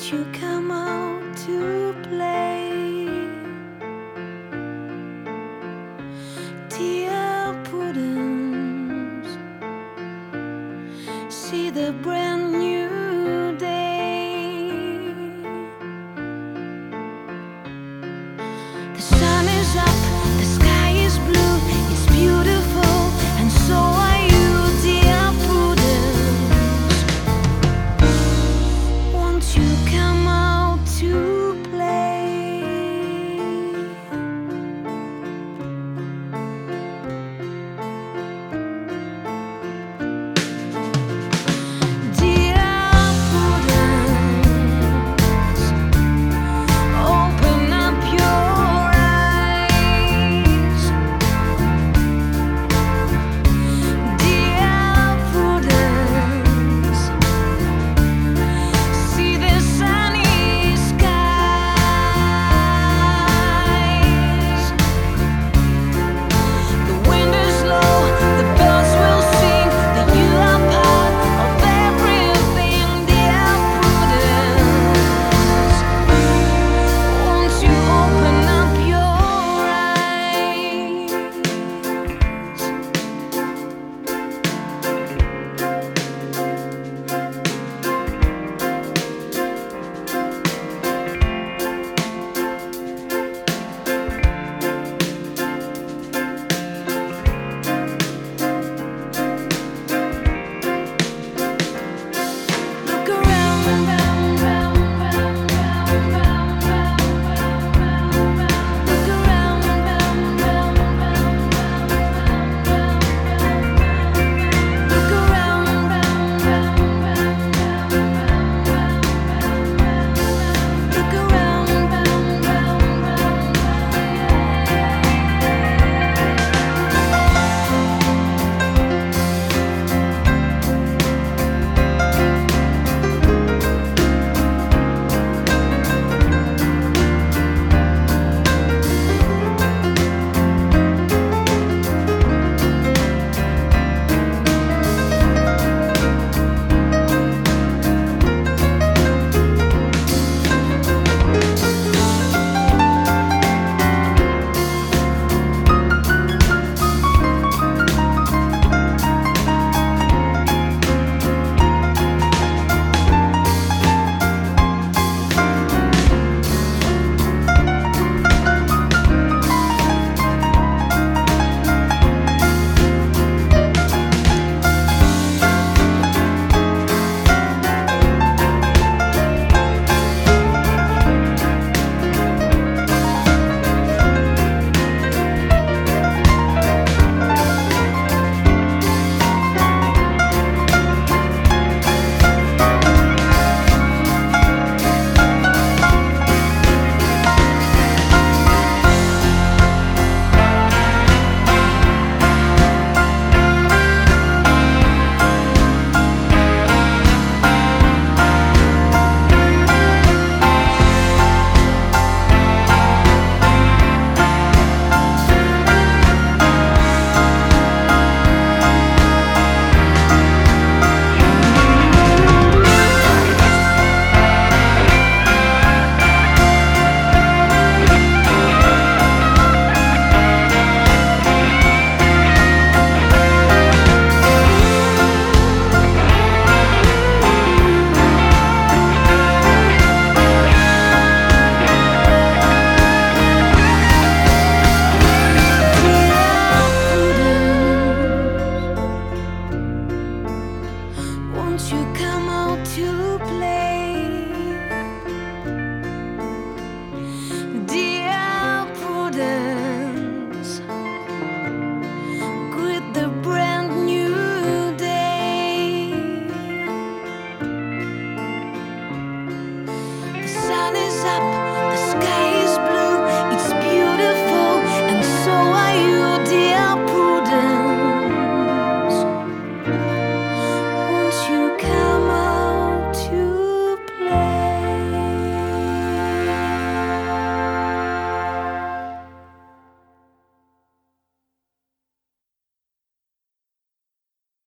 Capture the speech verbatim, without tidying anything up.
Won't you come out to play? Dear Prudence, see the brand new day. The sun is up, the sky is blue, it's beautiful, and so are you, dear Prudence. Won't you come out to play? Won't you come out to play? Dear Prudence, greet the brand new day. The sun is up,